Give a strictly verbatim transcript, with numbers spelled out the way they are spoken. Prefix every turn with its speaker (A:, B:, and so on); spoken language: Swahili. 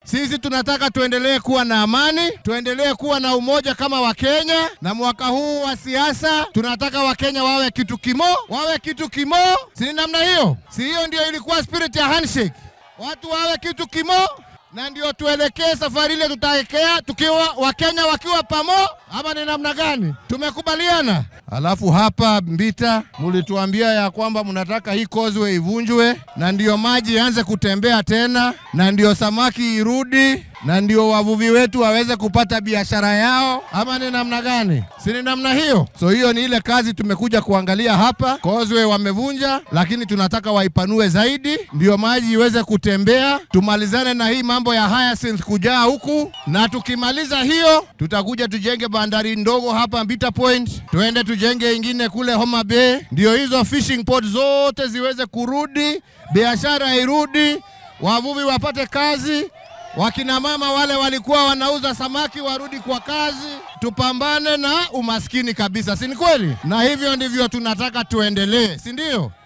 A: Sisi tunataka tuendelee kuwa na amani, tuendelee kuwa na umoja kama Wakenya, na mwaka huu wa siasa tunataka Wakenya wawe kitu kimo, wawe kitu kimo. Si namna hiyo? Si hiyo ndio ilikuwa spirit ya handshake? Watu wawe kitu kimo, na ndio tuelekee safari ile tutaelekea tukiwa Wakenya wakiwa pamo, ama ni namna gani? Tumekubaliana. Alafu hapa Mbita mulituambia ya kwamba mnataka hii causeway ivunjwe, na ndio maji yaanze kutembea tena, na ndio samaki irudi, na ndio wavuvi wetu waweze kupata biashara yao, ama ni namna gani? Si ni namna hiyo? So hiyo ni ile kazi tumekuja kuangalia hapa. Causeway wamevunja, lakini tunataka waipanue zaidi, ndio maji iweze kutembea. Tumalizane na hii mambo ya hyacinth kujaa huku, na tukimaliza hiyo tutakuja tujenge bandari ndogo hapa Mbita Point, tuende tujenge ingine kule Homa Bay, ndio hizo fishing port zote ziweze kurudi, biashara irudi, wavuvi wapate kazi, wakina mama wale walikuwa wanauza samaki warudi kwa kazi, tupambane na umaskini kabisa. Si ni kweli? Na hivyo ndivyo tunataka tuendelee, si ndio?